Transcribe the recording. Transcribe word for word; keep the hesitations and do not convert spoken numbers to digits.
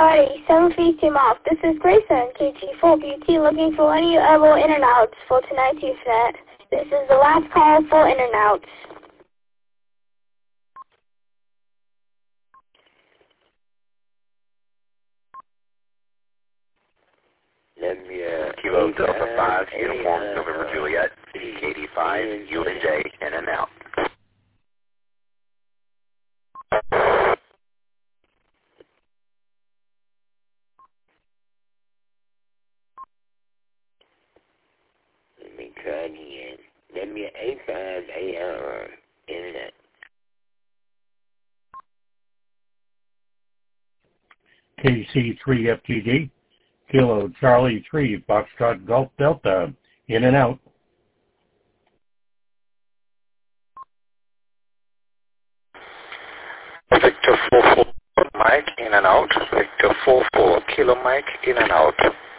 Alrighty, seven feet team off. This is Grayson, K G four B T, looking for any available in and outs for tonight's Ethernet. This is the last call for in and outs. Let me, uh, Kilo Delta five, Uniform, November Juliet, K D five, U N J, in and out. Let me try again. Let me eight five eight hour internet. K C three F T D, Kilo Charlie three, Foxtrot Golf Delta, in and out. Victor four four, Mike, in and out. Victor four four, Kilo Mike, in and out.